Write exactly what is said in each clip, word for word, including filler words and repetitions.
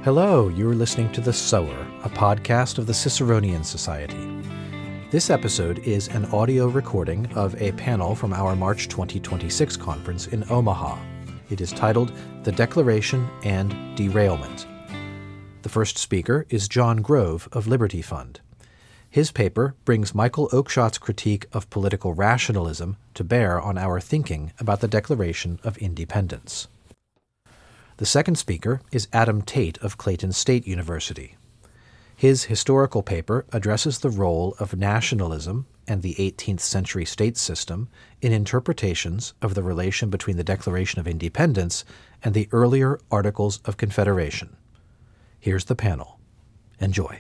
Hello, you're listening to The Sower, a podcast of the Ciceronian Society. This episode is an audio recording of a panel from our March twenty twenty-six conference in Omaha. It is titled The Declaration and Derailment. The first speaker is John Grove of Liberty Fund. His paper brings Michael Oakeshott's critique of political rationalism to bear on our thinking about the Declaration of Independence. The second speaker is Adam Tate of Clayton State University. His historical paper addresses the role of nationalism and the eighteenth century state system in interpretations of the relation between the Declaration of Independence and the earlier Articles of Confederation. Here's the panel. Enjoy.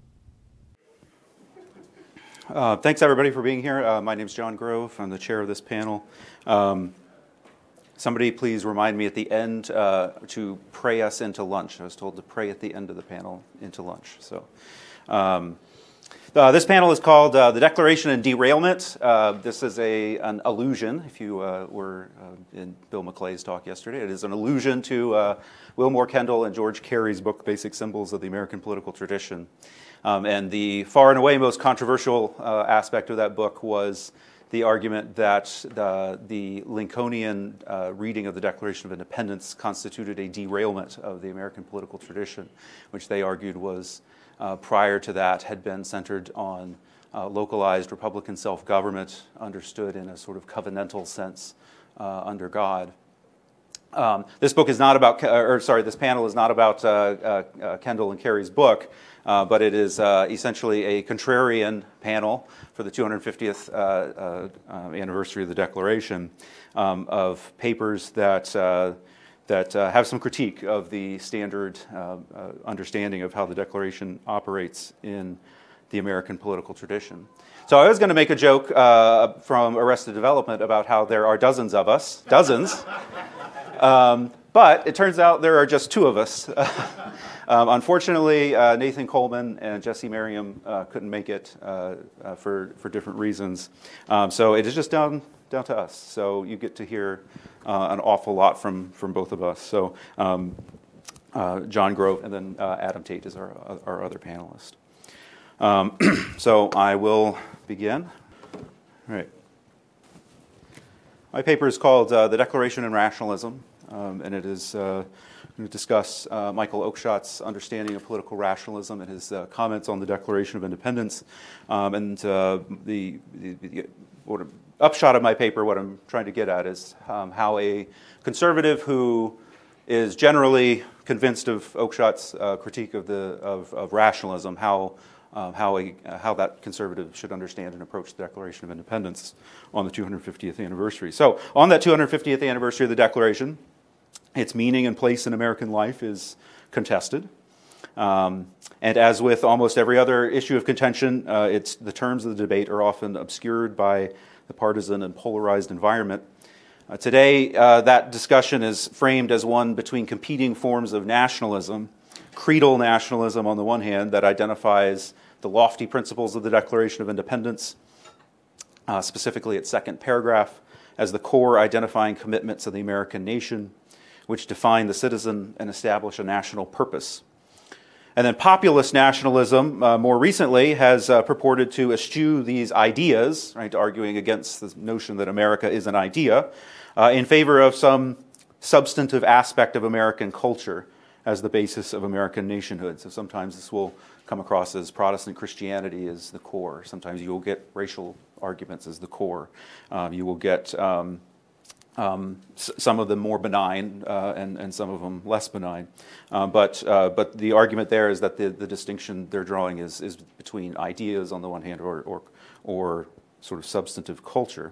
Uh, thanks, everybody, for being here. Uh, my name is John Grove. I'm the chair of this panel. Um, somebody please remind me at the end uh, to pray us into lunch. I was told to pray at the end of the panel into lunch. So, um, uh, this panel is called uh, The Declaration and Derailment. Uh, this is a an allusion, if you uh, were uh, in Bill McClay's talk yesterday, it is an allusion to uh, Wilmore Kendall and George Carey's book, Basic Symbols of the American Political Tradition. Um, and the far and away most controversial uh, aspect of that book was the argument that the, the Lincolnian uh, reading of the Declaration of Independence constituted a derailment of the American political tradition, which they argued was, uh, prior to that, had been centered on uh, localized Republican self-government, understood in a sort of covenantal sense uh, under God. Um, this book is not about, or sorry, this panel is not about uh, uh, uh, Kendall and Carey's book, uh, but it is uh, essentially a contrarian panel for the two hundred fiftieth uh, uh, uh, anniversary of the Declaration um, of papers that uh, that uh, have some critique of the standard uh, uh, understanding of how the Declaration operates in the American political tradition. So I was going to make a joke uh, from Arrested Development about how there are dozens of us, dozens. Um, but it turns out there are just two of us. um, unfortunately, uh, Nathan Coleman and Jesse Merriam uh, couldn't make it uh, uh, for for different reasons. Um, so it is just down down to us. So you get to hear uh, an awful lot from from both of us. So um, uh, John Grove and then uh, Adam Tate is our our other panelist. Um, so I will begin. All right. My paper is called uh, The Declaration and Rationalism, um, and it is uh, going to discuss uh, Michael Oakeshott's understanding of political rationalism and his uh, comments on the Declaration of Independence. Um, and uh, the, the, the what, upshot of my paper, what I'm trying to get at is um, how a conservative who is generally convinced of Oakeshott's uh, critique of the of, of rationalism, how Uh, how, a, uh, how that conservative should understand and approach the Declaration of Independence on the two hundred fiftieth anniversary. So on that two hundred fiftieth anniversary of the Declaration, its meaning and place in American life is contested. Um, and as with almost every other issue of contention, uh, it's, the terms of the debate are often obscured by the partisan and polarized environment. Uh, today, uh, that discussion is framed as one between competing forms of nationalism, creedal nationalism on the one hand that identifies the lofty principles of the Declaration of Independence, uh, specifically its second paragraph, as the core identifying commitments of the American nation, which define the citizen and establish a national purpose. And then populist nationalism, uh, more recently, has uh, purported to eschew these ideas, right, arguing against the notion that America is an idea, uh, in favor of some substantive aspect of American culture as the basis of American nationhood. So sometimes this will come across as Protestant Christianity as the core. Sometimes you will get racial arguments as the core. Um, you will get um, um, s- some of them more benign uh, and, and some of them less benign. Uh, but uh, but the argument there is that the, the distinction they're drawing is, is between ideas on the one hand or or, or sort of substantive culture.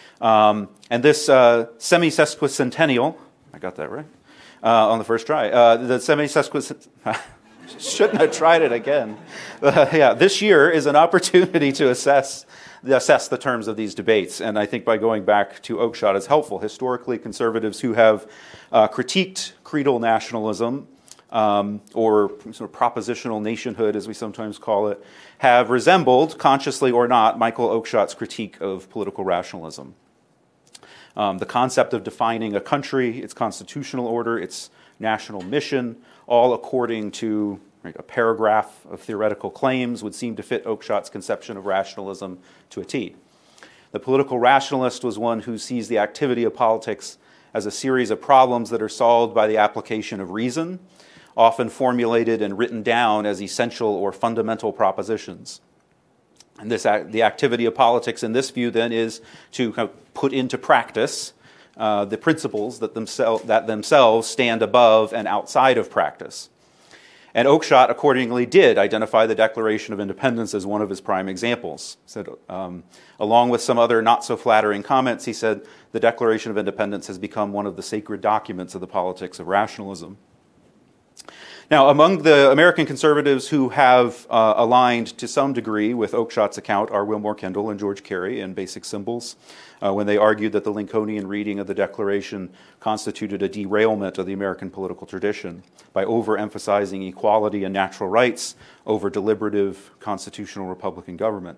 Um, and this uh, semi-sesquicentennial, I got that right? Uh, on the first try. Uh, the semi-sesquicentennial, shouldn't have tried it again. Uh, yeah, this year is an opportunity to assess, assess the terms of these debates, and I think by going back to Oakeshott is helpful. Historically, conservatives who have uh, critiqued creedal nationalism, um, or sort of propositional nationhood, as we sometimes call it, have resembled, consciously or not, Michael Oakeshott's critique of political rationalism. Um, the concept of defining a country, its constitutional order, its national mission, all according to right, a paragraph of theoretical claims, would seem to fit Oakeshott's conception of rationalism to a T. The political rationalist was one who sees the activity of politics as a series of problems that are solved by the application of reason, often formulated and written down as essential or fundamental propositions. And this, the activity of politics in this view then is to kind of put into practice uh, the principles that, themsel- that themselves stand above and outside of practice. And Oakeshott accordingly did identify the Declaration of Independence as one of his prime examples. He said, um, along with some other not-so-flattering comments, he said, the Declaration of Independence has become one of the sacred documents of the politics of rationalism. Now, among the American conservatives who have uh, aligned to some degree with Oakeshott's account are Wilmore Kendall and George Carey in Basic Symbols, uh, when they argued that the Lincolnian reading of the Declaration constituted a derailment of the American political tradition by overemphasizing equality and natural rights over deliberative constitutional Republican government.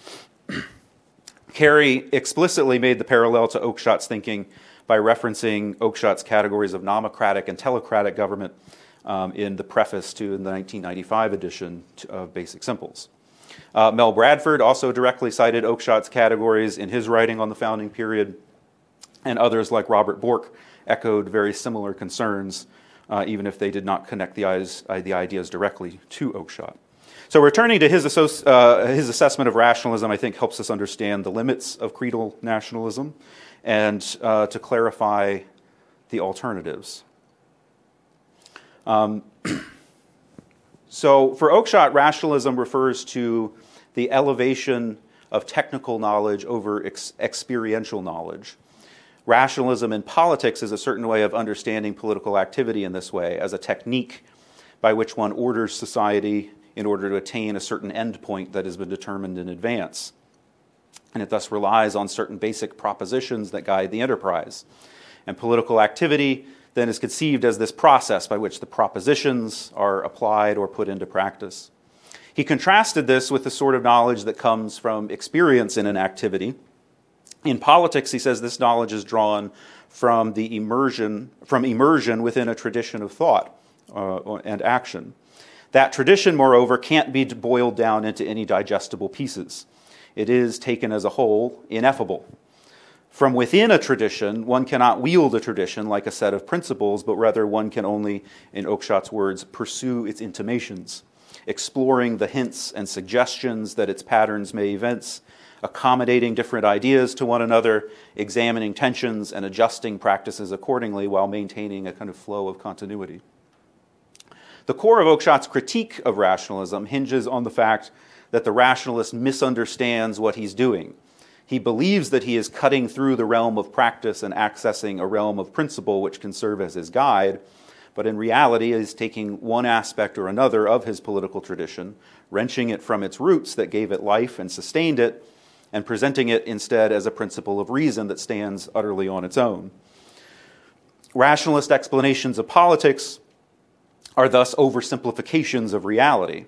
Carey explicitly made the parallel to Oakeshott's thinking by referencing Oakeshott's categories of nomocratic and telecratic government Um, in the preface to the nineteen ninety-five edition of Basic Symbols. Uh, Mel Bradford also directly cited Oakeshott's categories in his writing on the founding period, and others like Robert Bork echoed very similar concerns, uh, even if they did not connect the, eyes, uh, the ideas directly to Oakeshott. So returning to his, associ- uh, his assessment of rationalism, I think helps us understand the limits of creedal nationalism and uh, to clarify the alternatives. Um, so for Oakeshott, rationalism refers to the elevation of technical knowledge over ex- experiential knowledge. Rationalism in politics is a certain way of understanding political activity in this way, as a technique by which one orders society in order to attain a certain endpoint that has been determined in advance. And it thus relies on certain basic propositions that guide the enterprise. And political activity then is conceived as this process by which the propositions are applied or put into practice. He contrasted this with the sort of knowledge that comes from experience in an activity. In politics, he says this knowledge is drawn from the immersion, from immersion within a tradition of thought uh, and action. That tradition, moreover, can't be boiled down into any digestible pieces. It is, taken as a whole, ineffable. From within a tradition, one cannot wield a tradition like a set of principles, but rather one can only, in Oakeshott's words, pursue its intimations, exploring the hints and suggestions that its patterns may evince, accommodating different ideas to one another, examining tensions and adjusting practices accordingly while maintaining a kind of flow of continuity. The core of Oakeshott's critique of rationalism hinges on the fact that the rationalist misunderstands what he's doing. He believes that he is cutting through the realm of practice and accessing a realm of principle which can serve as his guide, but in reality is taking one aspect or another of his political tradition, wrenching it from its roots that gave it life and sustained it, and presenting it instead as a principle of reason that stands utterly on its own. Rationalist explanations of politics are thus oversimplifications of reality.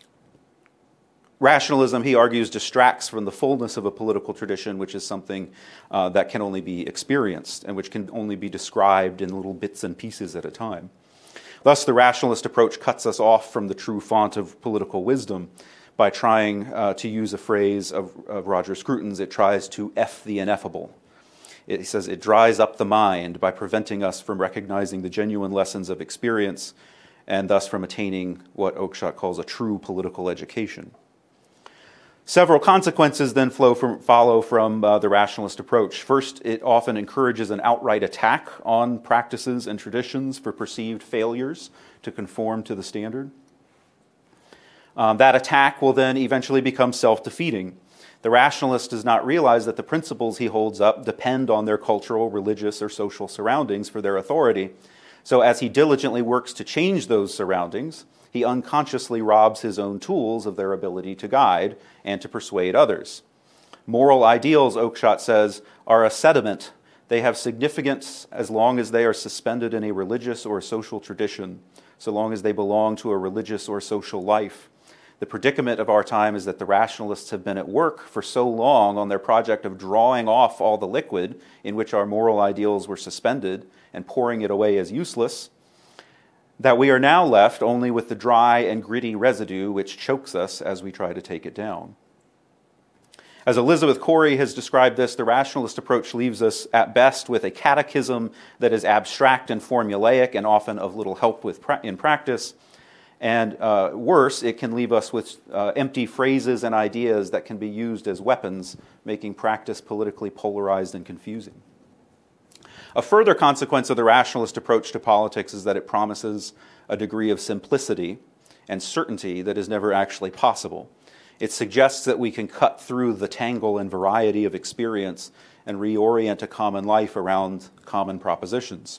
Rationalism, he argues, distracts from the fullness of a political tradition, which is something uh, that can only be experienced and which can only be described in little bits and pieces at a time. Thus, the rationalist approach cuts us off from the true font of political wisdom by trying uh, to use a phrase of, of Roger Scruton's. It tries to F the ineffable. It, he says it dries up the mind by preventing us from recognizing the genuine lessons of experience and thus from attaining what Oakeshott calls a true political education. Several consequences then flow from, follow from uh, the rationalist approach. First, it often encourages an outright attack on practices and traditions for perceived failures to conform to the standard. Um, that attack will then eventually become self-defeating. The rationalist does not realize that the principles he holds up depend on their cultural, religious, or social surroundings for their authority. So as he diligently works to change those surroundings, he unconsciously robs his own tools of their ability to guide and to persuade others. Moral ideals, Oakeshott says, are a sediment. They have significance as long as they are suspended in a religious or social tradition, so long as they belong to a religious or social life. The predicament of our time is that the rationalists have been at work for so long on their project of drawing off all the liquid in which our moral ideals were suspended and pouring it away as useless, that we are now left only with the dry and gritty residue which chokes us as we try to take it down. As Elizabeth Corey has described this, the rationalist approach leaves us at best with a catechism that is abstract and formulaic and often of little help with pra- in practice. And uh, worse, it can leave us with uh, empty phrases and ideas that can be used as weapons, making practice politically polarized and confusing. A further consequence of the rationalist approach to politics is that it promises a degree of simplicity and certainty that is never actually possible. It suggests that we can cut through the tangle and variety of experience and reorient a common life around common propositions.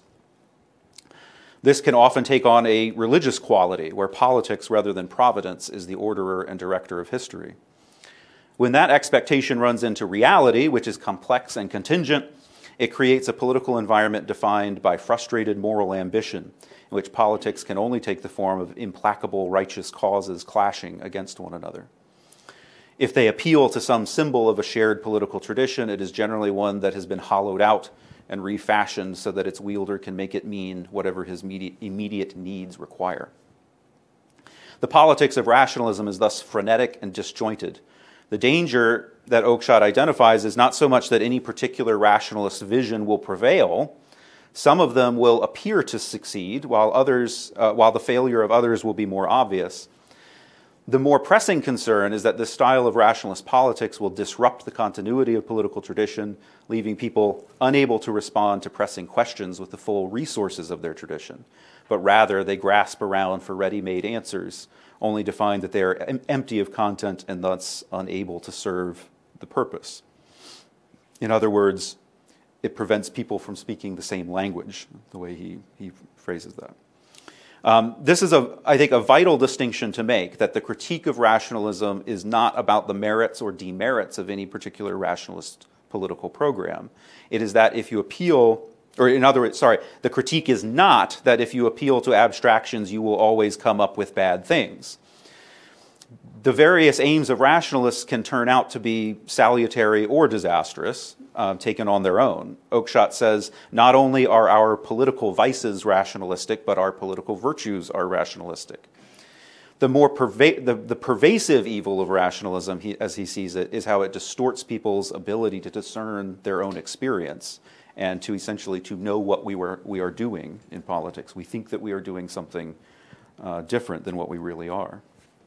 This can often take on a religious quality, where politics rather than providence is the orderer and director of history. When that expectation runs into reality, which is complex and contingent, it creates a political environment defined by frustrated moral ambition, in which politics can only take the form of implacable righteous causes clashing against one another. If they appeal to some symbol of a shared political tradition, it is generally one that has been hollowed out and refashioned so that its wielder can make it mean whatever his immediate needs require. The politics of rationalism is thus frenetic and disjointed. The danger that Oakeshott identifies is not so much that any particular rationalist vision will prevail. Some of them will appear to succeed, while others, uh, while the failure of others will be more obvious. The more pressing concern is that this style of rationalist politics will disrupt the continuity of political tradition, leaving people unable to respond to pressing questions with the full resources of their tradition. But rather, they grasp around for ready-made answers, only to find that they are em- empty of content and thus unable to serve the purpose. In other words, it prevents people from speaking the same language, the way he, he phrases that. Um, this is, a, I think, a vital distinction to make, that the critique of rationalism is not about the merits or demerits of any particular rationalist political program. It is that if you appeal, or in other words, sorry, the critique is not that if you appeal to abstractions, you will always come up with bad things. The various aims of rationalists can turn out to be salutary or disastrous, uh, taken on their own. Oakeshott says, not only are our political vices rationalistic, but our political virtues are rationalistic. The more perva- the, the pervasive evil of rationalism, he, as he sees it, is how it distorts people's ability to discern their own experience and to essentially to know what we were we are doing in politics. We think that we are doing something uh, different than what we really are.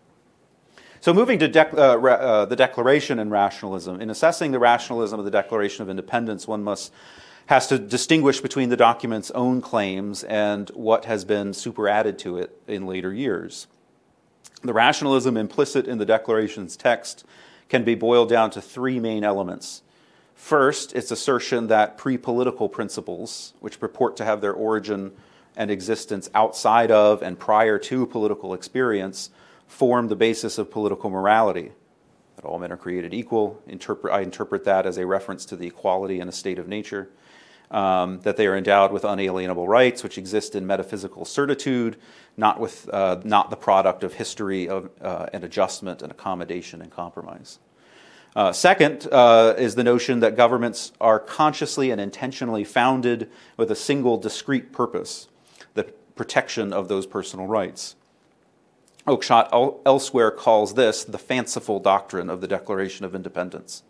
So moving to dec- uh, ra- uh, the Declaration and rationalism, in assessing the rationalism of the Declaration of Independence, one must has to distinguish between the document's own claims and what has been superadded to it in later years. The rationalism implicit in the Declaration's text can be boiled down to three main elements. First, its assertion that pre-political principles, which purport to have their origin and existence outside of and prior to political experience, form the basis of political morality. That all men are created equal. Interpret, I interpret that as a reference to the equality in a state of nature. Um, that they are endowed with unalienable rights, which exist in metaphysical certitude, not with uh, not the product of history of, uh, and adjustment and accommodation and compromise. Uh, second uh, is the notion that governments are consciously and intentionally founded with a single discrete purpose, the protection of those personal rights. Oakeshott el- elsewhere calls this the fanciful doctrine of the Declaration of Independence.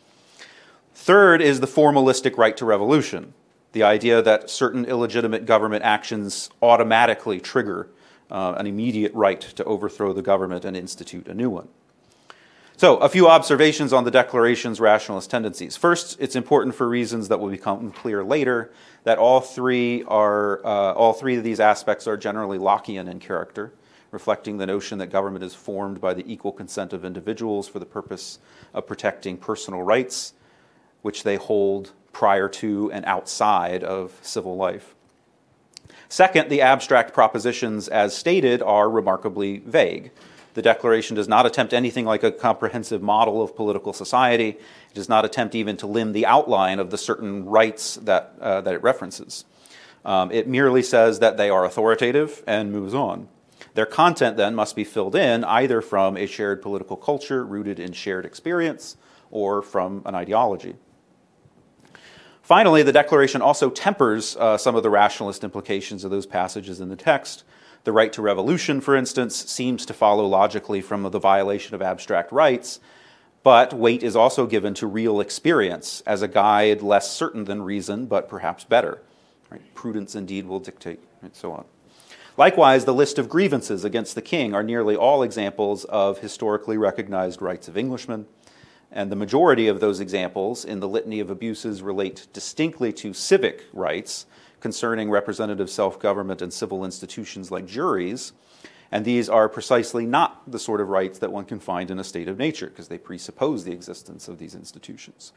Third is the formalistic right to revolution, the idea that certain illegitimate government actions automatically trigger uh, an immediate right to overthrow the government and institute a new one. So, a few observations on the Declaration's rationalist tendencies. First, it's important for reasons that will become clear later that all three are uh, all three of these aspects are generally Lockean in character, reflecting the notion that government is formed by the equal consent of individuals for the purpose of protecting personal rights, which they hold prior to and outside of civil life. Second, the abstract propositions as stated are remarkably vague. The Declaration does not attempt anything like a comprehensive model of political society. It does not attempt even to limn the outline of the certain rights that, uh, that it references. Um, it merely says that they are authoritative and moves on. Their content then must be filled in either from a shared political culture rooted in shared experience or from an ideology. Finally, the Declaration also tempers uh, some of the rationalist implications of those passages in the text. The right to revolution, for instance, seems to follow logically from the violation of abstract rights, but weight is also given to real experience as a guide less certain than reason, but perhaps better. Right? Prudence indeed will dictate, and so on. Likewise, the list of grievances against the king are nearly all examples of historically recognized rights of Englishmen, and the majority of those examples in the litany of abuses relate distinctly to civic rights concerning representative self-government and civil institutions like juries, and these are precisely not the sort of rights that one can find in a state of nature, because they presuppose the existence of these institutions.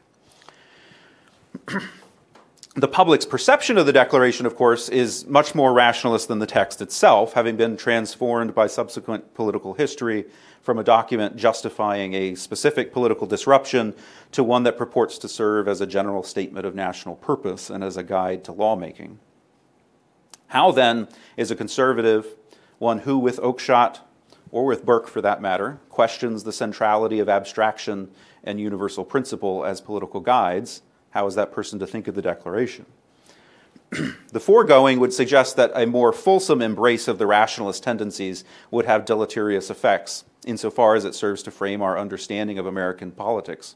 The public's perception of the Declaration, of course, is much more rationalist than the text itself, having been transformed by subsequent political history from a document justifying a specific political disruption to one that purports to serve as a general statement of national purpose and as a guide to lawmaking. How, then, is a conservative, one who, with Oakeshott, or with Burke for that matter, questions the centrality of abstraction and universal principle as political guides, how is that person to think of the Declaration? The foregoing would suggest that a more fulsome embrace of the rationalist tendencies would have deleterious effects, insofar as it serves to frame our understanding of American politics.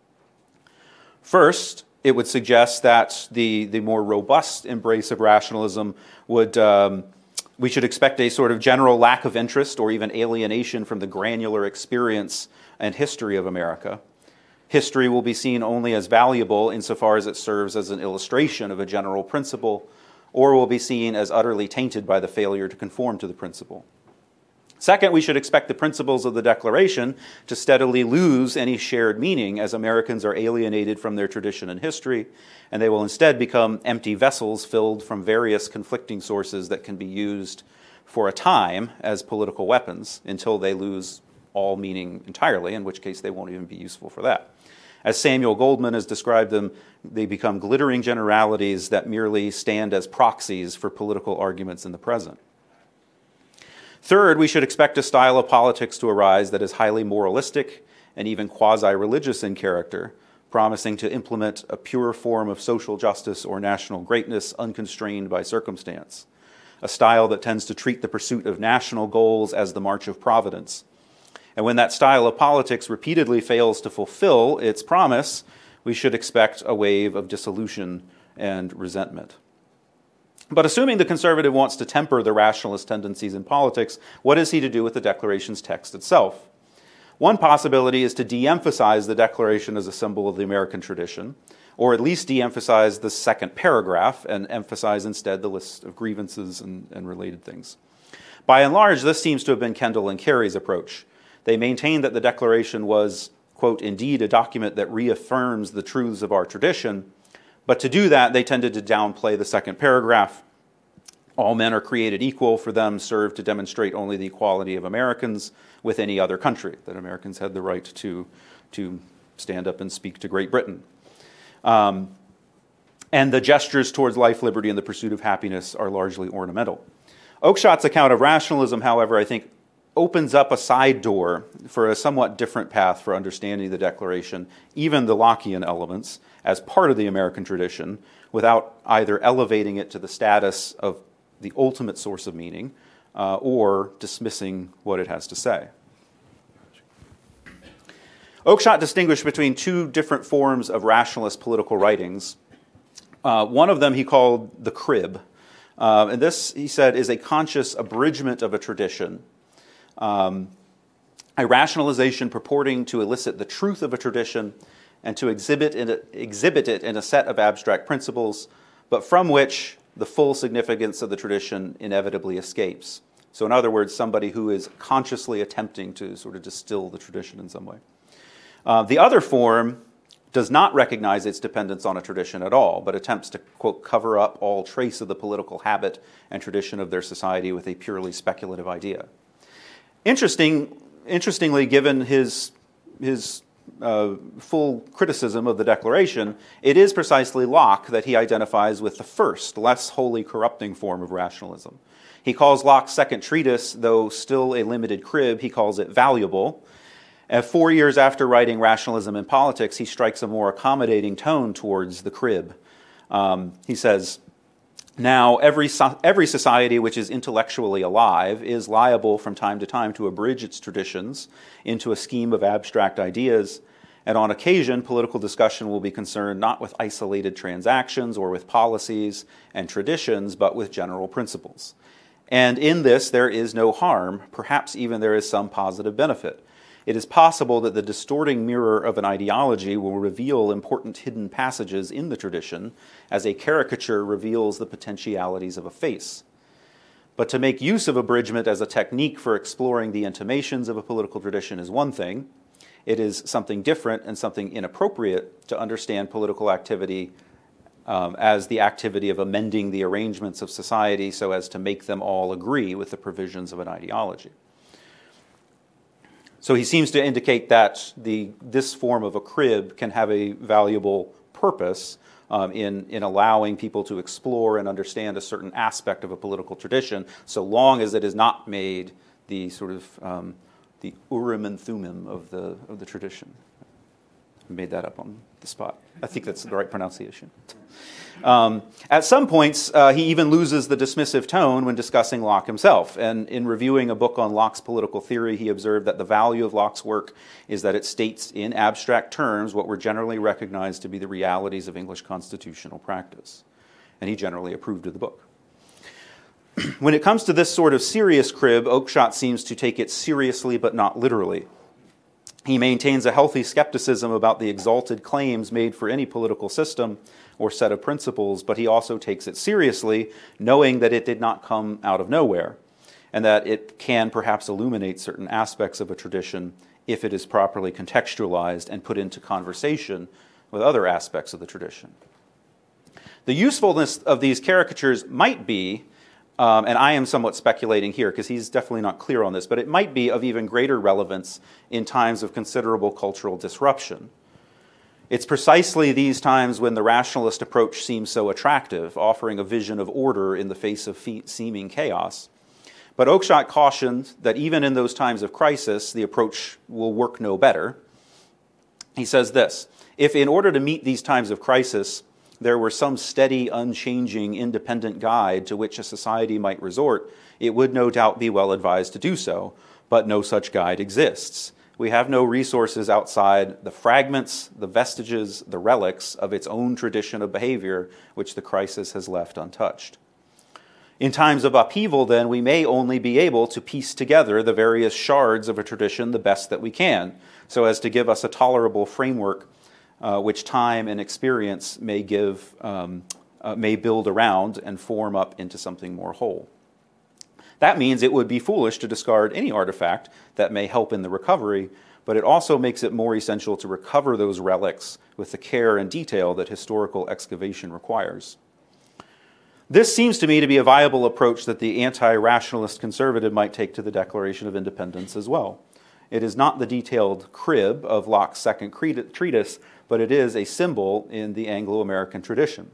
First, it would suggest that the, the more robust embrace of rationalism would, um, we should expect a sort of general lack of interest or even alienation from the granular experience and history of America. History will be seen only as valuable insofar as it serves as an illustration of a general principle, or will be seen as utterly tainted by the failure to conform to the principle. Second, we should expect the principles of the Declaration to steadily lose any shared meaning as Americans are alienated from their tradition and history, and they will instead become empty vessels filled from various conflicting sources that can be used for a time as political weapons until they lose all meaning entirely, in which case they won't even be useful for that. As Samuel Goldman has described them, they become glittering generalities that merely stand as proxies for political arguments in the present. Third, we should expect a style of politics to arise that is highly moralistic and even quasi-religious in character, promising to implement a pure form of social justice or national greatness unconstrained by circumstance, a style that tends to treat the pursuit of national goals as the march of providence. And when that style of politics repeatedly fails to fulfill its promise, we should expect a wave of dissolution and resentment. But assuming the conservative wants to temper the rationalist tendencies in politics, what is he to do with the Declaration's text itself? One possibility is to de-emphasize the Declaration as a symbol of the American tradition, or at least de-emphasize the second paragraph and emphasize instead the list of grievances and, and related things. By and large, this seems to have been Kendall and Carey's approach. They maintained that the Declaration was, quote, indeed a document that reaffirms the truths of our tradition, but to do that, they tended to downplay the second paragraph. All men are created equal, for them served to demonstrate only the equality of Americans with any other country, that Americans had the right to, to stand up and speak to Great Britain. Um, and the gestures towards life, liberty, and the pursuit of happiness are largely ornamental. Oakeshott's account of rationalism, however, I think, opens up a side door for a somewhat different path for understanding the Declaration, even the Lockean elements, as part of the American tradition, without either elevating it to the status of the ultimate source of meaning uh, or dismissing what it has to say. Oakeshott distinguished between two different forms of rationalist political writings. Uh, one of them he called the crib. Uh, and this, he said, is a conscious abridgment of a tradition, Um, a rationalization purporting to elicit the truth of a tradition and to exhibit, in a, exhibit it in a set of abstract principles, but from which the full significance of the tradition inevitably escapes. So in other words, somebody who is consciously attempting to sort of distill the tradition in some way. Uh, the other form does not recognize its dependence on a tradition at all, but attempts to, quote, cover up all trace of the political habit and tradition of their society with a purely speculative idea. Interesting, interestingly, given his, his uh, full criticism of the Declaration, it is precisely Locke that he identifies with the first, less wholly corrupting form of rationalism. He calls Locke's second treatise, though still a limited crib, he calls it valuable. And four years after writing Rationalism in Politics, he strikes a more accommodating tone towards the crib. Um, he says, now, every, so- every society which is intellectually alive is liable from time to time to abridge its traditions into a scheme of abstract ideas, and on occasion, political discussion will be concerned not with isolated transactions or with policies and traditions, but with general principles. And in this, there is no harm, perhaps even there is some positive benefit. It is possible that the distorting mirror of an ideology will reveal important hidden passages in the tradition, as a caricature reveals the potentialities of a face. But to make use of abridgment as a technique for exploring the intimations of a political tradition is one thing. It is something different and something inappropriate to understand political activity um, as the activity of amending the arrangements of society so as to make them all agree with the provisions of an ideology. So he seems to indicate that the, this form of a crib can have a valuable purpose um, in, in allowing people to explore and understand a certain aspect of a political tradition, so long as it is not made the sort of um, the Urim and Thummim of the, of the tradition. I made that up on the spot. I think that's the right pronunciation. Um, at some points, uh, he even loses the dismissive tone when discussing Locke himself. And in reviewing a book on Locke's political theory, he observed that the value of Locke's work is that it states in abstract terms what were generally recognized to be the realities of English constitutional practice. And he generally approved of the book. When it comes to this sort of serious crib, Oakeshott seems to take it seriously but not literally. He maintains a healthy skepticism about the exalted claims made for any political system or set of principles, but he also takes it seriously, knowing that it did not come out of nowhere, and that it can perhaps illuminate certain aspects of a tradition if it is properly contextualized and put into conversation with other aspects of the tradition. The usefulness of these caricatures might be, um, and I am somewhat speculating here because he's definitely not clear on this, but it might be of even greater relevance in times of considerable cultural disruption. It's precisely these times when the rationalist approach seems so attractive, offering a vision of order in the face of fe- seeming chaos. But Oakeshott cautioned that even in those times of crisis, the approach will work no better. He says this, if in order to meet these times of crisis, there were some steady, unchanging, independent guide to which a society might resort, it would no doubt be well advised to do so, but no such guide exists. We have no resources outside the fragments, the vestiges, the relics of its own tradition of behavior, which the crisis has left untouched. In times of upheaval, then, we may only be able to piece together the various shards of a tradition the best that we can, so as to give us a tolerable framework uh, which time and experience may give, um, uh, may build around and form up into something more whole. That means it would be foolish to discard any artifact that may help in the recovery, but it also makes it more essential to recover those relics with the care and detail that historical excavation requires. This seems to me to be a viable approach that the anti-rationalist conservative might take to the Declaration of Independence as well. It is not the detailed crib of Locke's second treatise, but it is a symbol in the Anglo-American tradition.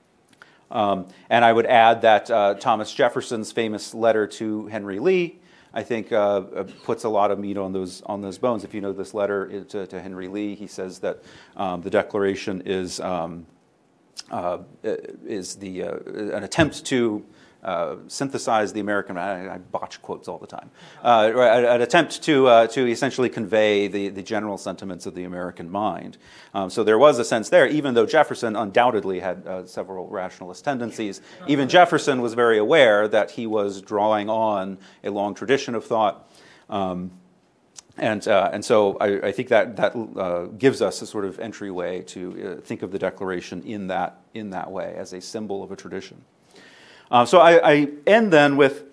Um, and I would add that uh, Thomas Jefferson's famous letter to Henry Lee, I think, uh, puts a lot of meat on those on those bones. If you know this letter to, to Henry Lee, he says that um, the Declaration is um, uh, is the uh, an attempt to uh, synthesize the American. I, I botch quotes all the time. Uh, an attempt to uh, to essentially convey the, the general sentiments of the American mind. Um, so there was a sense there, even though Jefferson undoubtedly had uh, several rationalist tendencies. Even Jefferson was very aware that he was drawing on a long tradition of thought. Um, And uh, and so I, I think that that uh, gives us a sort of entryway to uh, think of the Declaration in that in that way as a symbol of a tradition. Uh, so I, I end then with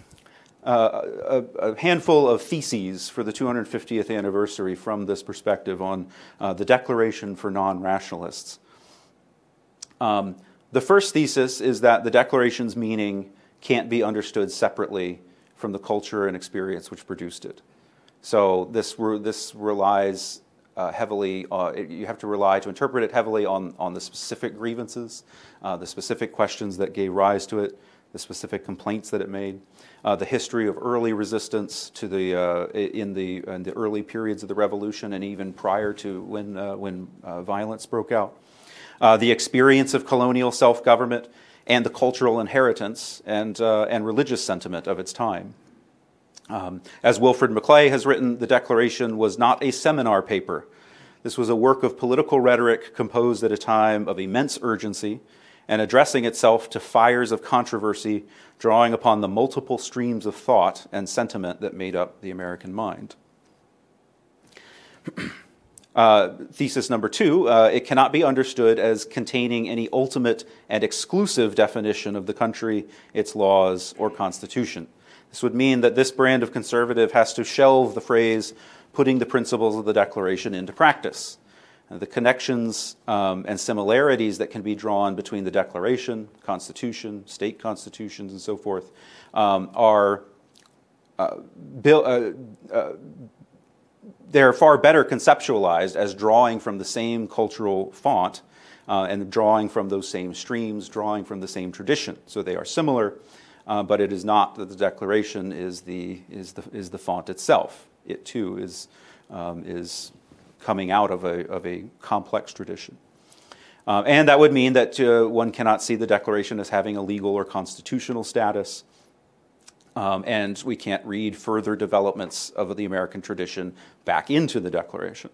uh, a, a handful of theses for the two hundred fiftieth anniversary from this perspective on uh, the Declaration for non-rationalists. Um, the first thesis is that the Declaration's meaning can't be understood separately from the culture and experience which produced it. So this re- this relies uh, heavily, uh, you have to rely to interpret it heavily on, on the specific grievances, uh, the specific questions that gave rise to it, the specific complaints that it made, uh, the history of early resistance to the uh, in the in the early periods of the revolution and even prior to when uh, when uh, violence broke out, uh, the experience of colonial self-government, and the cultural inheritance and uh, and religious sentiment of its time. Um, as Wilfred McClay has written, the Declaration was not a seminar paper. This was a work of political rhetoric composed at a time of immense urgency and addressing itself to fires of controversy, drawing upon the multiple streams of thought and sentiment that made up the American mind. Uh, thesis number two, uh, it cannot be understood as containing any ultimate and exclusive definition of the country, its laws, or constitution. This would mean that this brand of conservative has to shelve the phrase, putting the principles of the Declaration into practice. The connections um, and similarities that can be drawn between the Declaration, Constitution, state constitutions, and so forth um, are uh, built. Uh, uh, they're far better conceptualized as drawing from the same cultural font uh, and drawing from those same streams, drawing from the same tradition. So they are similar, uh, but it is not that the Declaration is the is the is the font itself. It too is um, is. coming out of a, of a complex tradition. Uh, and that would mean that uh, one cannot see the Declaration as having a legal or constitutional status, um, and we can't read further developments of the American tradition back into the Declaration.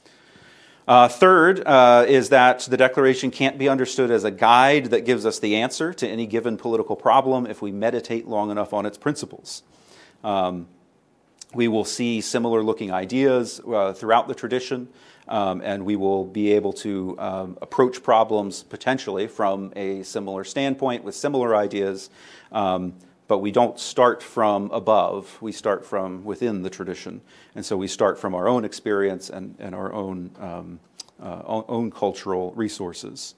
Uh, third uh, is that the Declaration can't be understood as a guide that gives us the answer to any given political problem if we meditate long enough on its principles. Um, We will see similar-looking ideas uh, throughout the tradition, um, and we will be able to um, approach problems potentially from a similar standpoint with similar ideas, um, but we don't start from above. We start from within the tradition, and so we start from our own experience and, and our own, um, uh, own, own cultural resources.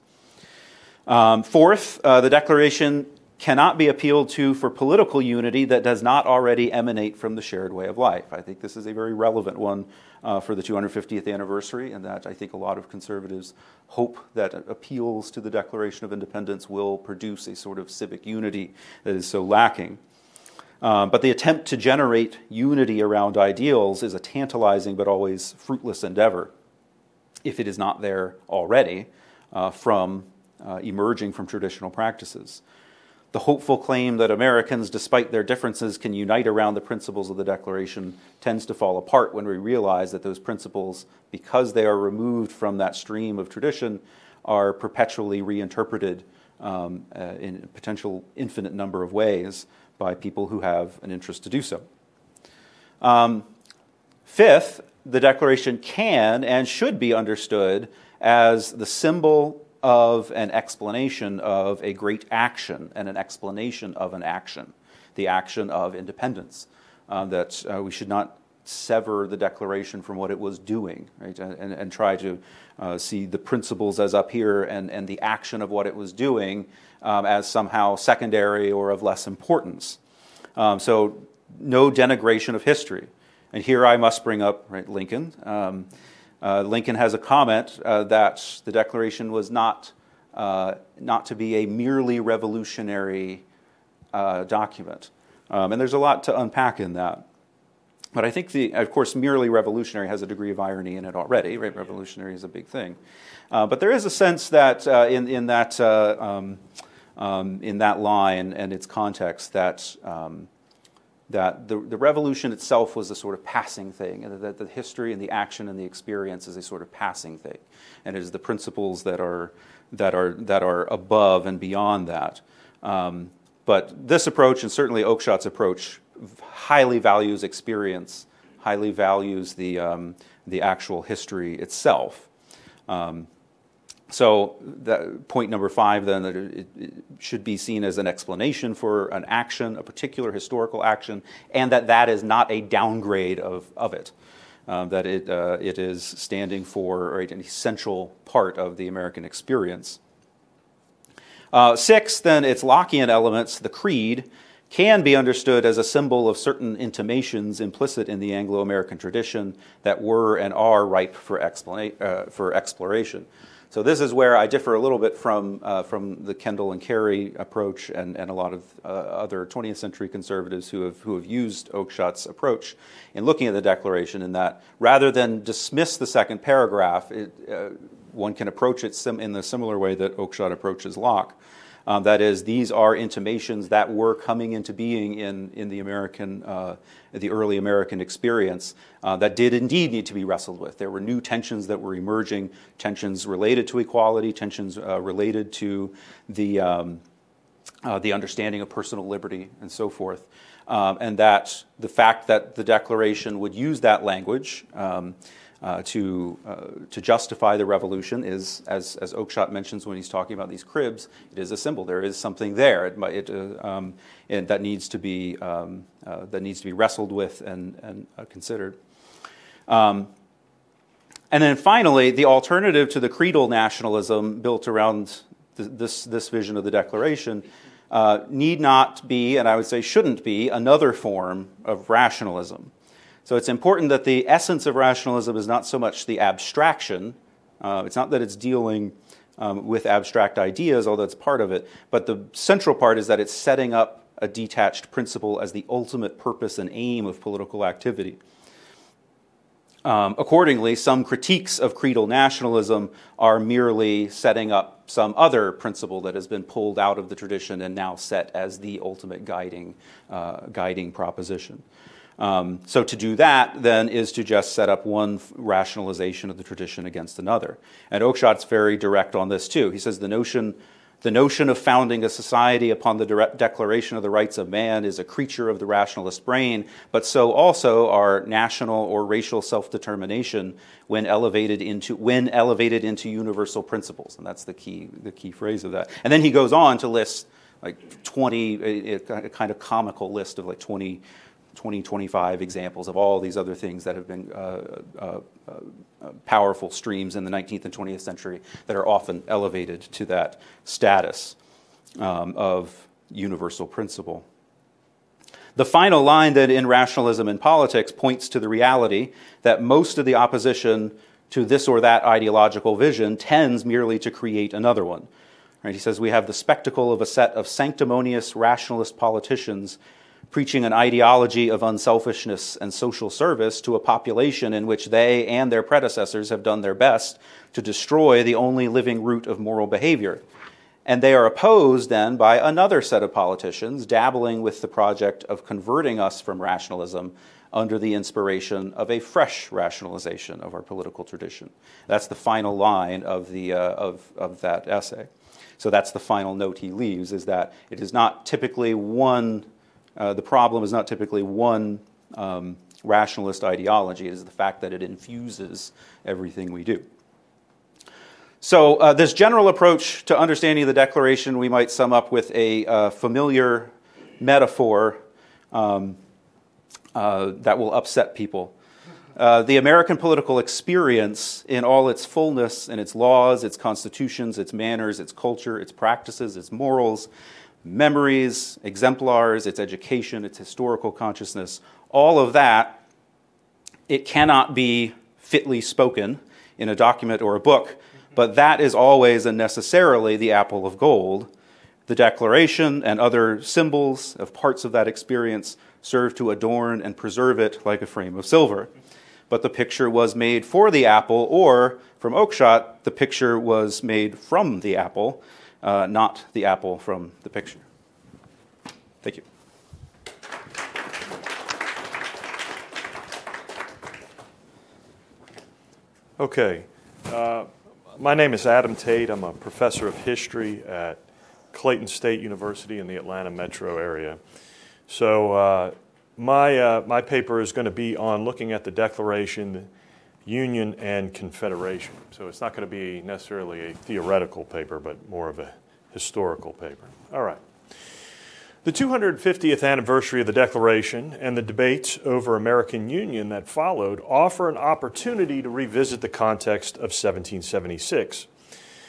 Um, fourth, uh, the Declaration cannot be appealed to for political unity that does not already emanate from the shared way of life. I think this is a very relevant one uh, for the two hundred fiftieth anniversary, and that I think a lot of conservatives hope that appeals to the Declaration of Independence will produce a sort of civic unity that is so lacking. Um, but the attempt to generate unity around ideals is a tantalizing but always fruitless endeavor if it is not there already uh, from uh, emerging from traditional practices. The hopeful claim that Americans, despite their differences, can unite around the principles of the Declaration tends to fall apart when we realize that those principles, because they are removed from that stream of tradition, are perpetually reinterpreted um, uh, in a potential infinite number of ways by people who have an interest to do so. Um, fifth, the Declaration can and should be understood as the symbol of an explanation of a great action and an explanation of an action, the action of independence, uh, that uh, we should not sever the Declaration from what it was doing, right, and, and, and try to uh, see the principles as up here and, and the action of what it was doing um, as somehow secondary or of less importance. Um, so no denigration of history. And here I must bring up right, Lincoln. Um, Uh, Lincoln has a comment uh, that the Declaration was not uh, not to be a merely revolutionary uh, document. Um, and there's a lot to unpack in that. But I think, the, of course, merely revolutionary has a degree of irony in it already. Right? Revolutionary is a big thing. Uh, but there is a sense that uh, in, in, that, uh, um, um, in that line and its context that um, that the, the revolution itself was a sort of passing thing, and that the history and the action and the experience is a sort of passing thing, and it is the principles that are that are that are above and beyond that. Um, but this approach, and certainly Oakeshott's approach, highly values experience, highly values the um, the actual history itself. Um, So that, point number five, then, that it, it should be seen as an explanation for an action, a particular historical action, and that that is not a downgrade of, of it, um, that it, uh, it is standing for right, an essential part of the American experience. Uh, six, then, its Lockean elements, the creed, can be understood as a symbol of certain intimations implicit in the Anglo-American tradition that were and are ripe for, explana- uh, for exploration. So this is where I differ a little bit from, uh, from the Kendall and Carey approach and, and a lot of uh, other twentieth century conservatives who have, who have used Oakeshott's approach in looking at the Declaration, in that rather than dismiss the second paragraph, it, uh, one can approach it sim- in the similar way that Oakeshott approaches Locke. Um, that is, these are intimations that were coming into being in, in the American, uh, the early American experience uh, that did indeed need to be wrestled with. There were new tensions that were emerging, tensions related to equality, tensions uh, related to the, um, uh, the understanding of personal liberty and so forth. Um, and that the fact that the Declaration would use that language um, Uh, to uh, to justify the revolution is, as as Oakeshott mentions when he's talking about these cribs, it is a symbol. There is something there. It, it uh, um, and that needs to be um, uh, that needs to be wrestled with and and uh, considered. Um, and then finally, the alternative to the creedal nationalism built around th- this this vision of the Declaration uh, need not be, and I would say shouldn't be, another form of rationalism. So it's important that the essence of rationalism is not so much the abstraction. Uh, it's not that it's dealing um, with abstract ideas, although it's part of it. But the central part is that it's setting up a detached principle as the ultimate purpose and aim of political activity. Um, accordingly, some critiques of creedal nationalism are merely setting up some other principle that has been pulled out of the tradition and now set as the ultimate guiding, uh, guiding proposition. Um, so to do that, then, is to just set up one rationalization of the tradition against another. And Oakeshott's very direct on this, too. He says the notion, the notion of founding a society upon the direct Declaration of the Rights of Man is a creature of the rationalist brain, but so also are national or racial self-determination when elevated into when elevated into universal principles. And that's the key, the key phrase of that. And then he goes on to list like twenty, a, a kind of comical list of like twenty, twenty, twenty-five examples of all these other things that have been uh, uh, uh, powerful streams in the nineteenth and twentieth century that are often elevated to that status um, of universal principle. The final line then in Rationalism in Politics points to the reality that most of the opposition to this or that ideological vision tends merely to create another one. Right? He says we have the spectacle of a set of sanctimonious rationalist politicians preaching an ideology of unselfishness and social service to a population in which they and their predecessors have done their best to destroy the only living root of moral behavior. And they are opposed then by another set of politicians dabbling with the project of converting us from rationalism under the inspiration of a fresh rationalization of our political tradition. That's the final line of, the, uh, of, of that essay. So that's the final note he leaves, is that it is not typically one Uh, the problem is not typically one um, rationalist ideology. It is the fact that it infuses everything we do. So uh, this general approach to understanding the Declaration we might sum up with a uh, familiar metaphor um, uh, that will upset people. Uh, the American political experience in all its fullness, in its laws, its constitutions, its manners, its culture, its practices, its morals, memories, exemplars, its education, its historical consciousness, all of that, it cannot be fitly spoken in a document or a book, but that is always and necessarily the apple of gold. The Declaration and other symbols of parts of that experience serve to adorn and preserve it like a frame of silver. But the picture was made for the apple, or, from Oakeshott, the picture was made from the apple, Uh, not the apple from the picture. Thank you. Okay. Uh, my name is Adam Tate. I'm a professor of history at Clayton State University in the Atlanta metro area. So uh, my, uh, my paper is going to be on looking at the Declaration, Union, and Confederation. So it's not going to be necessarily a theoretical paper, but more of a historical paper. All right. The two hundred fiftieth anniversary of the Declaration and the debates over American Union that followed offer an opportunity to revisit the context of seventeen seventy-six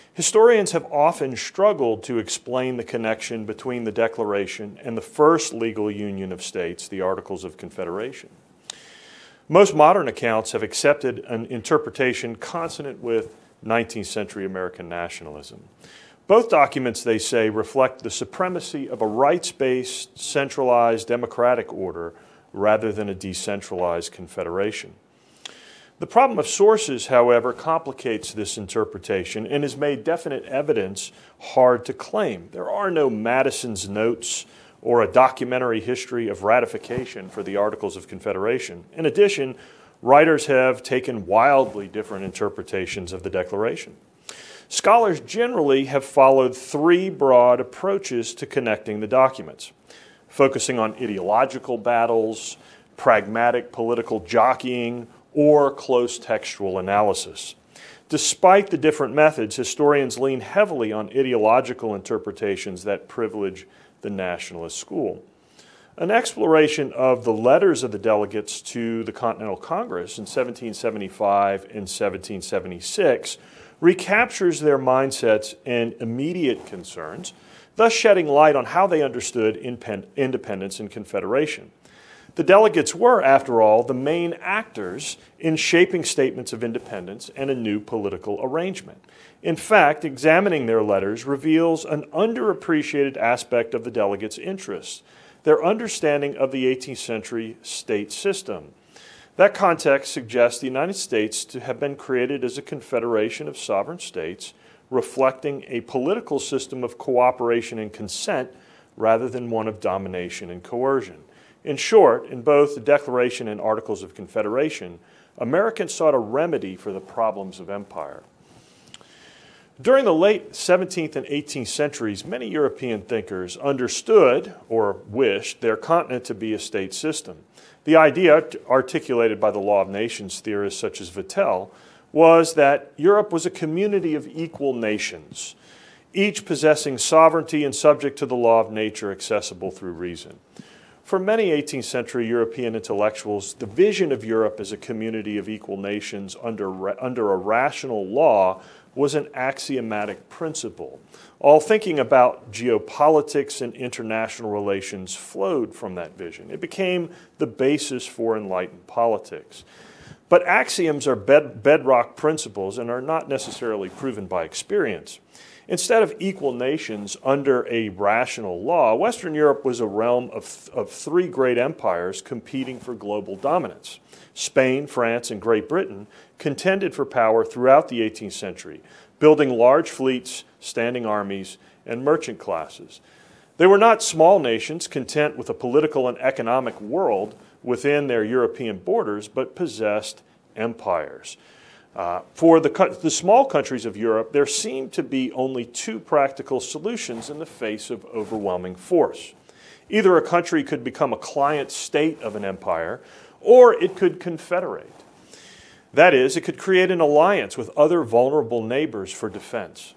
Historians have often struggled to explain the connection between the Declaration and the first legal union of states, the Articles of Confederation. Most modern accounts have accepted an interpretation consonant with nineteenth century American nationalism. Both documents, they say, reflect the supremacy of a rights-based, centralized democratic order rather than a decentralized confederation. The problem of sources, however, complicates this interpretation and has made definite evidence hard to claim. There are no Madison's notes or a documentary history of ratification for the Articles of Confederation. In addition, writers have taken wildly different interpretations of the Declaration. Scholars generally have followed three broad approaches to connecting the documents, focusing on ideological battles, pragmatic political jockeying, or close textual analysis. Despite the different methods, historians lean heavily on ideological interpretations that privilege the nationalist school. An exploration of the letters of the delegates to the Continental Congress in seventeen seventy-five and seventeen seventy-six recaptures their mindsets and immediate concerns, thus shedding light on how they understood independence and confederation. The delegates were, after all, the main actors in shaping statements of independence and a new political arrangement. In fact, examining their letters reveals an underappreciated aspect of the delegates' interests, their understanding of the eighteenth century state system. That context suggests the United States to have been created as a confederation of sovereign states, reflecting a political system of cooperation and consent rather than one of domination and coercion. In short, in both the Declaration and Articles of Confederation, Americans sought a remedy for the problems of empire. During the late seventeenth and eighteenth centuries, many European thinkers understood, or wished, their continent to be a state system. The idea, articulated by the Law of Nations theorists such as Vattel, was that Europe was a community of equal nations, each possessing sovereignty and subject to the law of nature accessible through reason. For many eighteenth century European intellectuals, the vision of Europe as a community of equal nations under, under a rational law was an axiomatic principle. All thinking about geopolitics and international relations flowed from that vision. It became the basis for enlightened politics. But axioms are bed, bedrock principles and are not necessarily proven by experience. Instead of equal nations under a rational law, Western Europe was a realm of, of three great empires competing for global dominance. Spain, France, and Great Britain contended for power throughout the eighteenth century, building large fleets, standing armies, and merchant classes. They were not small nations content with a political and economic world within their European borders, but possessed empires. Uh, for the, the small countries of Europe, there seemed to be only two practical solutions in the face of overwhelming force. Either a country could become a client state of an empire, or it could confederate. That is, it could create an alliance with other vulnerable neighbors for defense.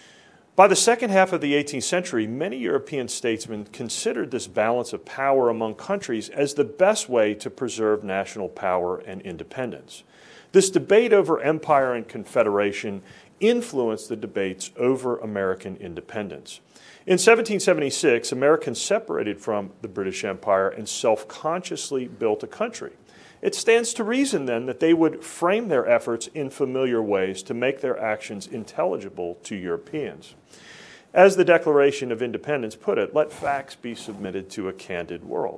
By the second half of the eighteenth century, many European statesmen considered this balance of power among countries as the best way to preserve national power and independence. This debate over empire and confederation influenced the debates over American independence. In seventeen seventy-six, Americans separated from the British Empire and self-consciously built a country. It stands to reason, then, that they would frame their efforts in familiar ways to make their actions intelligible to Europeans. As the Declaration of Independence put it, let facts be submitted to a candid world.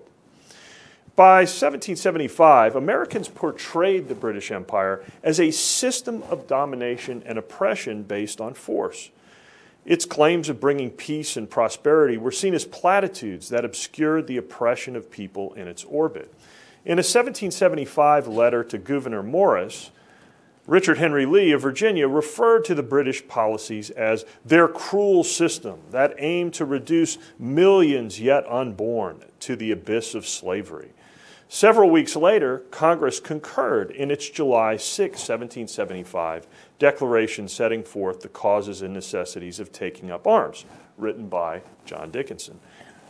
By seventeen seventy-five, Americans portrayed the British Empire as a system of domination and oppression based on force. Its claims of bringing peace and prosperity were seen as platitudes that obscured the oppression of people in its orbit. In a seventeen seventy-five letter to Gouverneur Morris, Richard Henry Lee of Virginia referred to the British policies as their cruel system that aimed to reduce millions yet unborn to the abyss of slavery. Several weeks later, Congress concurred in its July sixth, seventeen seventy-five declaration setting forth the causes and necessities of taking up arms, written by John Dickinson.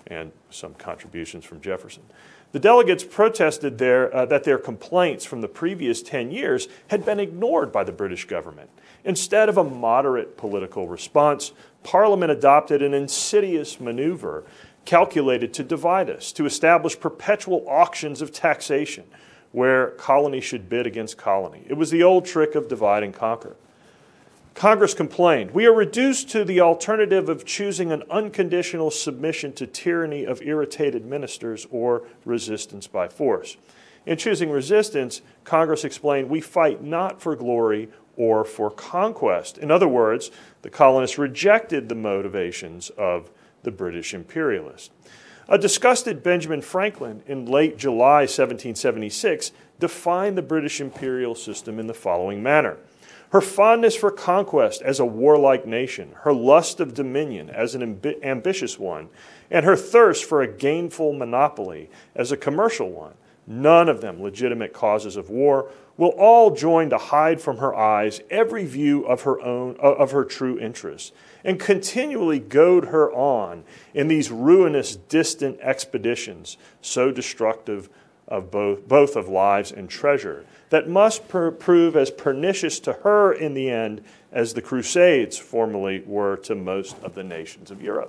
and some contributions from Jefferson. The delegates protested their, uh, that their complaints from the previous ten years had been ignored by the British government. Instead of a moderate political response, Parliament adopted an insidious maneuver calculated to divide us, to establish perpetual auctions of taxation where colony should bid against colony. It was the old trick of divide and conquer. Congress complained, "We are reduced to the alternative of choosing an unconditional submission to tyranny of irritated ministers or resistance by force." In choosing resistance, Congress explained, "We fight not for glory or for conquest." In other words, the colonists rejected the motivations of the British imperialists. A disgusted Benjamin Franklin in late July seventeen seventy-six defined the British imperial system in the following manner: "Her fondness for conquest as a warlike nation, her lust of dominion as an amb- ambitious one, and her thirst for a gainful monopoly as a commercial one, none of them legitimate causes of war, will all join to hide from her eyes every view of her own of her true interests, and continually goad her on in these ruinous distant expeditions, so destructive of both, both of lives and treasure, that must per- prove as pernicious to her in the end as the Crusades formerly were to most of the nations of Europe."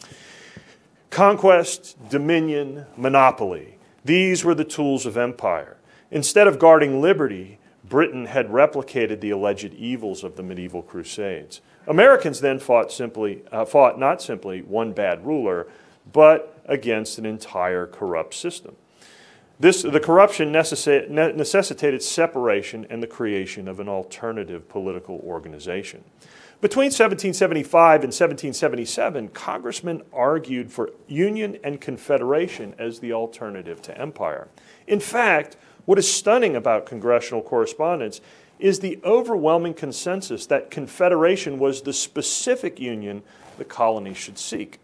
Conquest, dominion, monopoly, these were the tools of empire. Instead of guarding liberty, Britain had replicated the alleged evils of the medieval Crusades. Americans then fought simply, uh, fought not simply one bad ruler, but against an entire corrupt system. This, the corruption necessi- necessitated separation and the creation of an alternative political organization. Between seventeen seventy-five and seventeen seventy-seven, congressmen argued for union and confederation as the alternative to empire. In fact, what is stunning about congressional correspondence is the overwhelming consensus that confederation was the specific union the colonies should seek.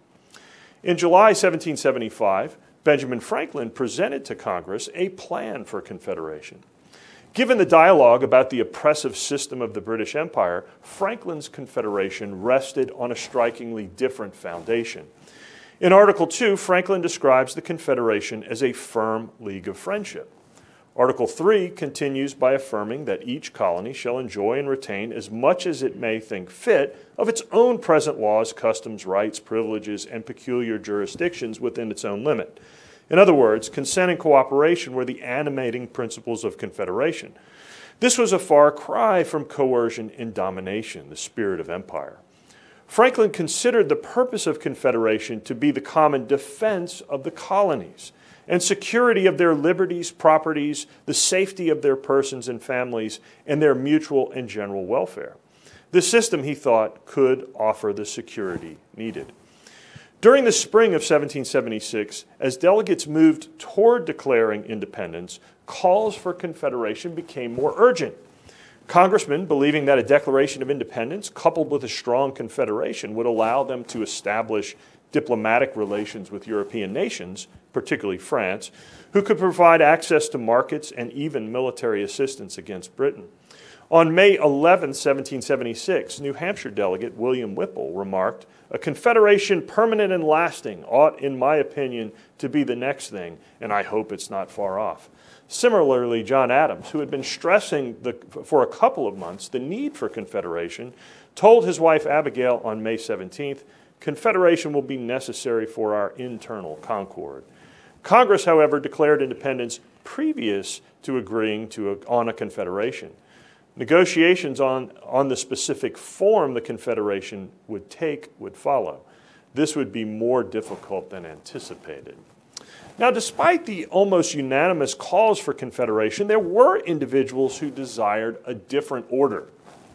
In July seventeen seventy-five, Benjamin Franklin presented to Congress a plan for confederation. Given the dialogue about the oppressive system of the British Empire, Franklin's confederation rested on a strikingly different foundation. In Article two, Franklin describes the confederation as a firm league of friendship. Article three continues by affirming that each colony shall enjoy and retain as much as it may think fit of its own present laws, customs, rights, privileges, and peculiar jurisdictions within its own limit. In other words, consent and cooperation were the animating principles of confederation. This was a far cry from coercion and domination, the spirit of empire. Franklin considered the purpose of confederation to be the common defense of the colonies and security of their liberties, properties, the safety of their persons and families, and their mutual and general welfare. This system, he thought, could offer the security needed. During the spring of seventeen seventy-six, as delegates moved toward declaring independence, calls for confederation became more urgent. Congressmen, believing that a declaration of independence coupled with a strong confederation would allow them to establish diplomatic relations with European nations, particularly France, who could provide access to markets and even military assistance against Britain. On May eleventh, seventeen seventy-six, New Hampshire delegate William Whipple remarked, "A confederation permanent and lasting ought, in my opinion, to be the next thing, and I hope it's not far off." Similarly, John Adams, who had been stressing the, for a couple of months the need for confederation, told his wife Abigail on May seventeenth, "Confederation will be necessary for our internal concord." Congress, however, declared independence previous to agreeing to a, on a confederation. Negotiations on, on the specific form the confederation would take would follow. This would be more difficult than anticipated. Now, despite the almost unanimous calls for confederation, there were individuals who desired a different order.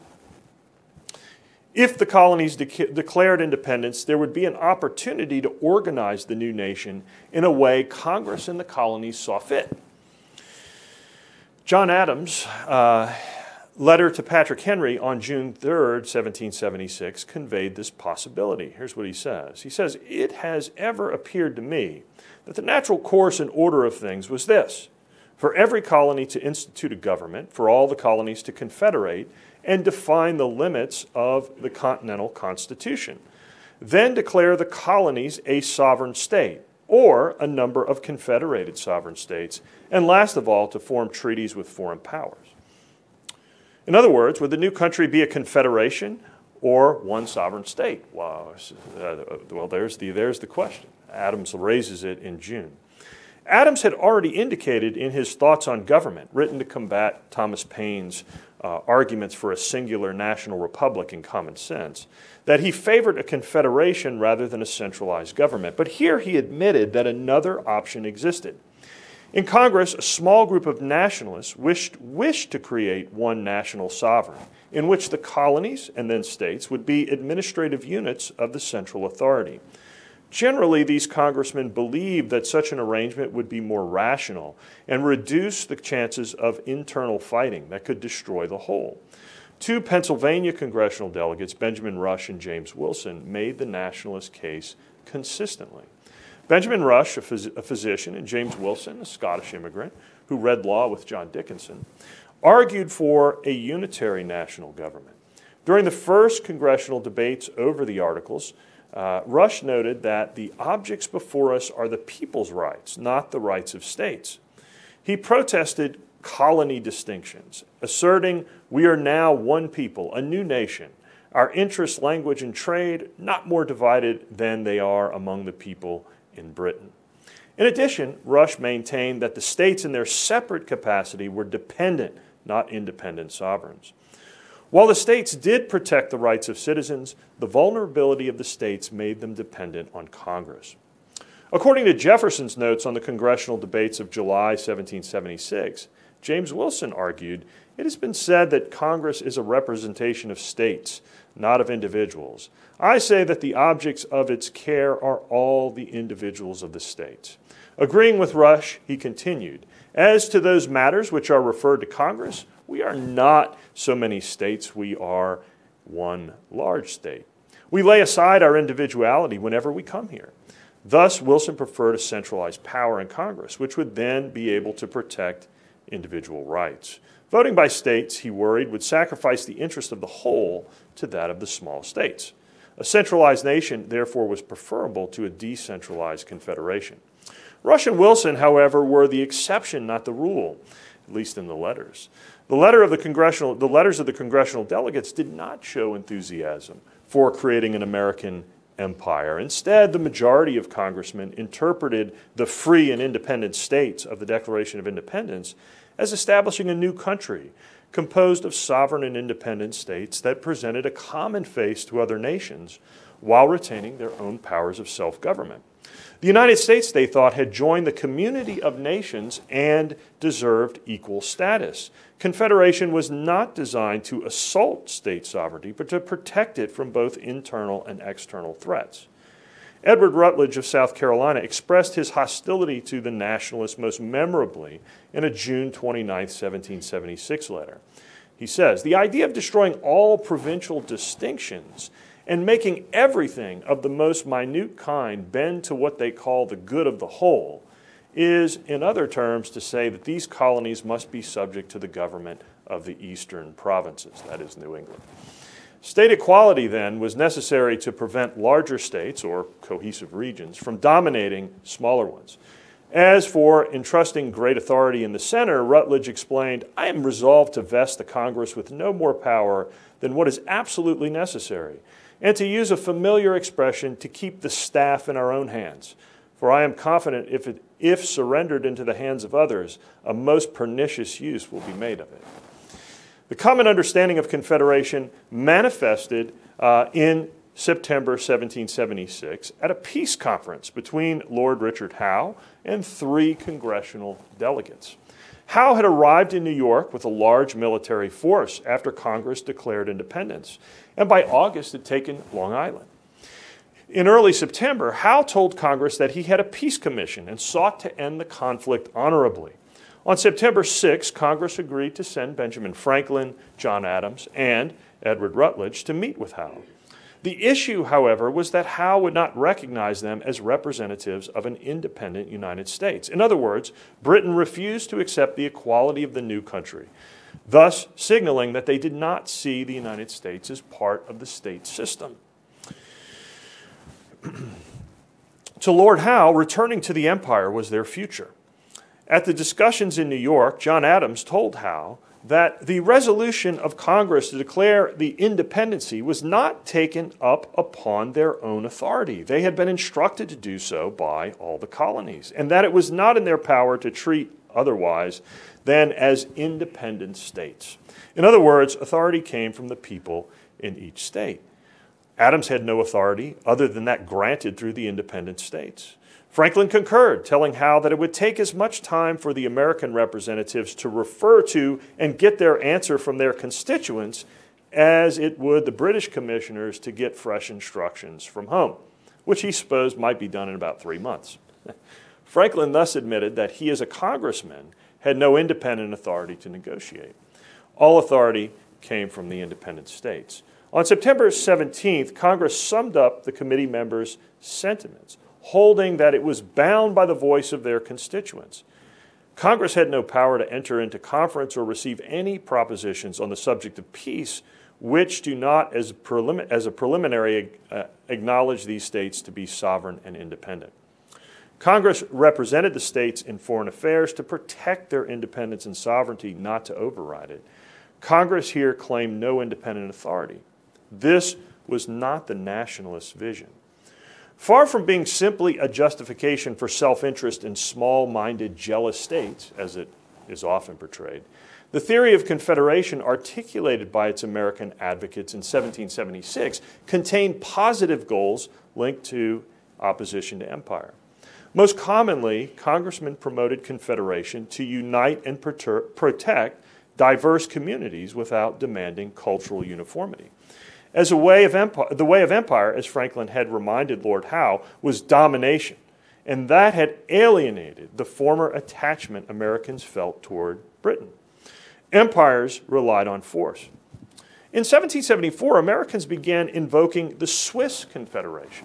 If the colonies de- declared independence, there would be an opportunity to organize the new nation in a way Congress and the colonies saw fit. John Adams' uh, letter to Patrick Henry on June third, seventeen seventy-six, conveyed this possibility. Here's what he says. He says, "It has ever appeared to me that the natural course and order of things was this: for every colony to institute a government, for all the colonies to confederate, and define the limits of the Continental Constitution. Then declare the colonies a sovereign state, or a number of confederated sovereign states, and last of all, to form treaties with foreign powers. In other words, would the new country be a confederation or one sovereign state? Well, uh, well there's, the, there's the question. Adams raises it in June. Adams had already indicated in his Thoughts on Government, written to combat Thomas Paine's uh, arguments for a singular national republic in common sense, that he favored a confederation rather than a centralized government. But here he admitted that another option existed. In Congress, a small group of nationalists wished, wished to create one national sovereign, in which the colonies and then states would be administrative units of the central authority. Generally, these congressmen believed that such an arrangement would be more rational and reduce the chances of internal fighting that could destroy the whole. Two Pennsylvania congressional delegates, Benjamin Rush and James Wilson, made the nationalist case consistently. Benjamin Rush, a, phys- a physician, and James Wilson, a Scottish immigrant who read law with John Dickinson, argued for a unitary national government. During the first congressional debates over the Articles, Uh, Rush noted that the objects before us are the people's rights, not the rights of states. He protested colony distinctions, asserting we are now one people, a new nation, our interests, language, and trade not more divided than they are among the people in Britain. In addition, Rush maintained that the states in their separate capacity were dependent, not independent sovereigns. While the states did protect the rights of citizens, the vulnerability of the states made them dependent on Congress. According to Jefferson's notes on the congressional debates of July seventeen seventy-six, James Wilson argued, "It has been said that Congress is a representation of states, not of individuals. I say that the objects of its care are all the individuals of the states." Agreeing with Rush, he continued, "As to those matters which are referred to Congress, we are not so many states, we are one large state. We lay aside our individuality whenever we come here." Thus, Wilson preferred a centralized power in Congress, which would then be able to protect individual rights. Voting by states, he worried, would sacrifice the interest of the whole to that of the small states. A centralized nation, therefore, was preferable to a decentralized confederation. Rush and Wilson, however, were the exception, not the rule, at least in the letters. The, letter of the, congressional, the letters of the congressional delegates did not show enthusiasm for creating an American empire. Instead, the majority of congressmen interpreted the free and independent states of the Declaration of Independence as establishing a new country composed of sovereign and independent states that presented a common face to other nations while retaining their own powers of self-government. The United States, they thought, had joined the community of nations and deserved equal status. Confederation was not designed to assault state sovereignty, but to protect it from both internal and external threats. Edward Rutledge of South Carolina expressed his hostility to the nationalists most memorably in a June twenty-ninth, seventeen seventy-six letter. He says, "The idea of destroying all provincial distinctions and making everything of the most minute kind bend to what they call the good of the whole is, in other terms, to say that these colonies must be subject to the government of the eastern provinces," that is, New England. State equality, then, was necessary to prevent larger states, or cohesive regions, from dominating smaller ones. As for entrusting great authority in the center, Rutledge explained, "I am resolved to vest the Congress with no more power than what is absolutely necessary, and to use a familiar expression, to keep the staff in our own hands. For I am confident if, it, if surrendered into the hands of others, a most pernicious use will be made of it." The common understanding of Confederation manifested uh, in September seventeen seventy-six at a peace conference between Lord Richard Howe and three congressional delegates. Howe had arrived in New York with a large military force after Congress declared independence, and by August had taken Long Island. In early September, Howe told Congress that he had a peace commission and sought to end the conflict honorably. On September sixth, Congress agreed to send Benjamin Franklin, John Adams, and Edward Rutledge to meet with Howe. The issue, however, was that Howe would not recognize them as representatives of an independent United States. In other words, Britain refused to accept the equality of the new country, thus signaling that they did not see the United States as part of the state system. To Lord Howe, returning to the empire was their future. At the discussions in New York, John Adams told Howe that the resolution of Congress to declare the independency was not taken up upon their own authority. They had been instructed to do so by all the colonies, and that it was not in their power to treat otherwise than as independent states. In other words, authority came from the people in each state. Adams had no authority other than that granted through the independent states. Franklin concurred, telling Howe that it would take as much time for the American representatives to refer to and get their answer from their constituents as it would the British commissioners to get fresh instructions from home, which he supposed might be done in about three months. Franklin thus admitted that he, as a congressman, had no independent authority to negotiate. All authority came from the independent states. On September seventeenth, Congress summed up the committee members' sentiments, holding that it was bound by the voice of their constituents. Congress had no power to enter into conference or receive any propositions on the subject of peace which do not, as, prelim- as a preliminary, uh, acknowledge these states to be sovereign and independent. Congress represented the states in foreign affairs to protect their independence and sovereignty, not to override it. Congress here claimed no independent authority. This was not the nationalist vision. Far from being simply a justification for self-interest in small-minded, jealous states, as it is often portrayed, the theory of confederation articulated by its American advocates in seventeen seventy-six contained positive goals linked to opposition to empire. Most commonly, congressmen promoted confederation to unite and proter- protect diverse communities without demanding cultural uniformity. As a way of empire, the way of empire, as Franklin had reminded Lord Howe, was domination, and that had alienated the former attachment Americans felt toward Britain. Empires relied on force. In seventeen seventy-four, Americans began invoking the Swiss Confederation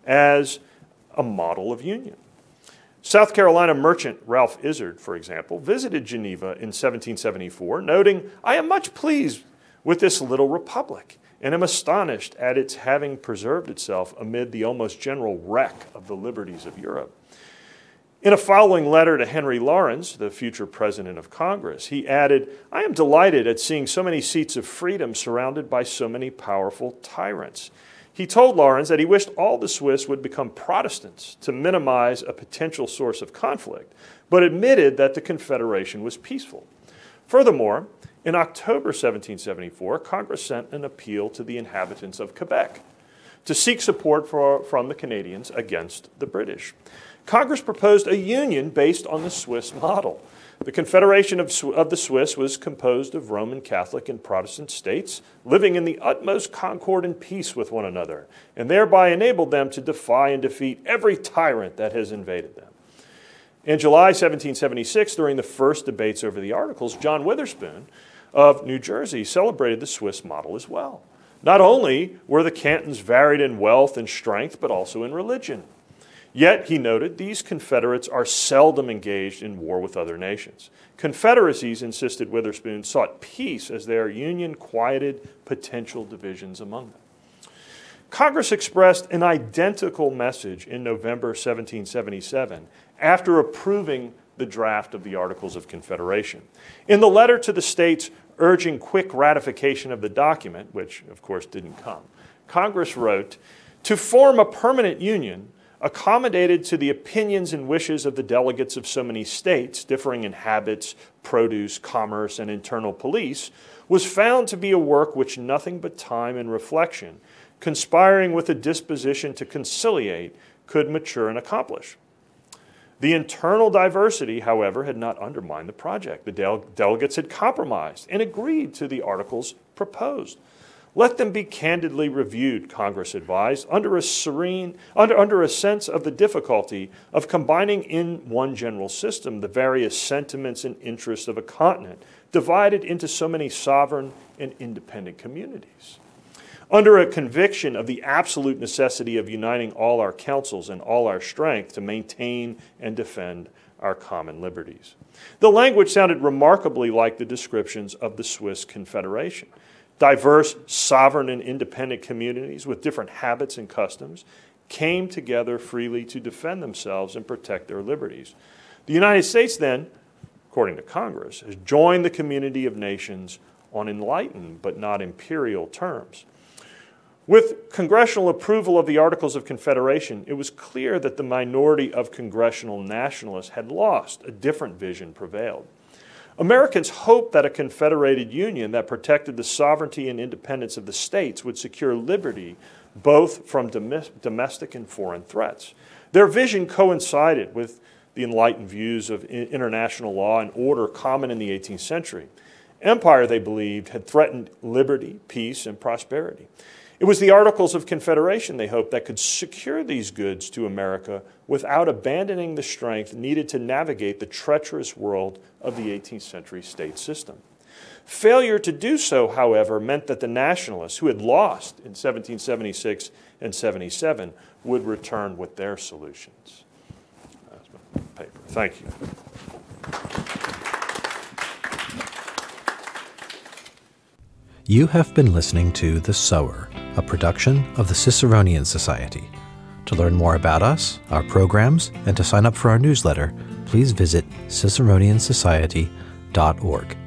as a model of union. South Carolina merchant Ralph Izard, for example, visited Geneva in seventeen seventy-four, noting, "I am much pleased with this little republic, and am astonished at its having preserved itself amid the almost general wreck of the liberties of Europe." In a following letter to Henry Laurens, the future president of Congress, he added, "I am delighted at seeing so many seats of freedom surrounded by so many powerful tyrants." He told Laurens that he wished all the Swiss would become Protestants to minimize a potential source of conflict, but admitted that the Confederation was peaceful. Furthermore, in October seventeen seventy-four, Congress sent an appeal to the inhabitants of Quebec to seek support for, from the Canadians against the British. Congress proposed a union based on the Swiss model. The Confederation of, of the Swiss was composed of Roman Catholic and Protestant states living in the utmost concord and peace with one another, and thereby enabled them to defy and defeat every tyrant that has invaded them. In July seventeen seventy-six, during the first debates over the Articles, John Witherspoon of New Jersey celebrated the Swiss model as well. Not only were the cantons varied in wealth and strength, but also in religion. Yet, he noted, these confederates are seldom engaged in war with other nations. Confederacies, insisted Witherspoon, sought peace as their union quieted potential divisions among them. Congress expressed an identical message in November seventeen seventy-seven after approving the draft of the Articles of Confederation. In the letter to the states urging quick ratification of the document, which of course didn't come, Congress wrote, "To form a permanent union accommodated to the opinions and wishes of the delegates of so many states, differing in habits, produce, commerce, and internal police, was found to be a work which nothing but time and reflection, conspiring with a disposition to conciliate, could mature and accomplish." The internal diversity, however, had not undermined the project. The dele- delegates had compromised and agreed to the articles proposed. Let them be candidly reviewed, Congress advised, under a serene, under, under a sense of the difficulty of combining in one general system the various sentiments and interests of a continent divided into so many sovereign and independent communities. Under a conviction of the absolute necessity of uniting all our counsels and all our strength to maintain and defend our common liberties. The language sounded remarkably like the descriptions of the Swiss Confederation. Diverse, sovereign, and independent communities with different habits and customs, came together freely to defend themselves and protect their liberties. The United States then, according to Congress, has joined the community of nations on enlightened but not imperial terms. With congressional approval of the Articles of Confederation, it was clear that the minority of congressional nationalists had lost. A different vision prevailed. Americans hoped that a confederated union that protected the sovereignty and independence of the states would secure liberty both from domestic and foreign threats. Their vision coincided with the enlightened views of international law and order common in the eighteenth century. Empire, they believed, had threatened liberty, peace, and prosperity. It was the Articles of Confederation, they hoped, that could secure these goods to America without abandoning the strength needed to navigate the treacherous world of the eighteenth century state system. Failure to do so, however, meant that the nationalists, who had lost in seventeen seventy-six and seventy-seven, would return with their solutions. That's my paper. Thank you. You have been listening to The Sower, a production of the Ciceronian Society. To learn more about us, our programs, and to sign up for our newsletter, please visit ciceronian society dot org.